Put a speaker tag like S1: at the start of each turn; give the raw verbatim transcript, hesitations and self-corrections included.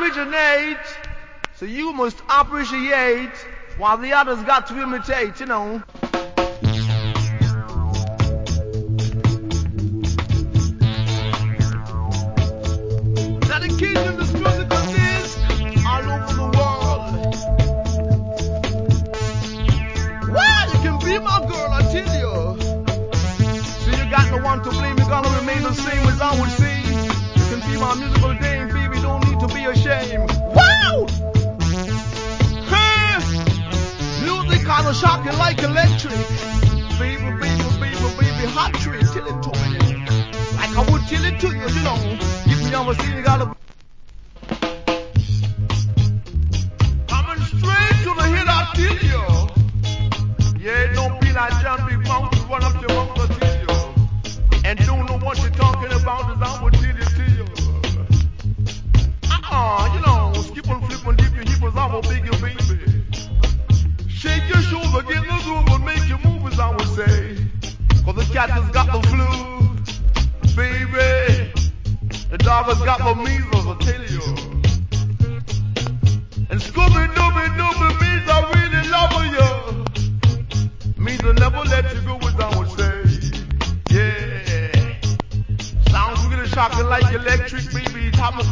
S1: originate, so you must appreciate while the others got to imitate, you know. Dedicating this musical disc all over the world. Well, you can be my girl, I tell you. So you got no one to blame, you're gonna remain the same as I would say. You can be my musical dame, baby, don't need to be ashamed. Wow! Hey! Music kinda shocking like electric. Baby, baby, baby, baby, hot trick, tell it to me. Like I would tell it to you, you know. If you ever see you gotta coming straight to the hit, I tell you. Yeah, don't be like jumping funk to run up your mouth, I tell you. And don't know what you're talking about, as I would tell you to you. Uh-uh, you know, skip and flip and dip your hips, I'm a bigger baby. Shake your shoulder, get in the groove and make your move, as I would say. Cause the cat has got the flu, baby. The dog has got the measles, I tell you.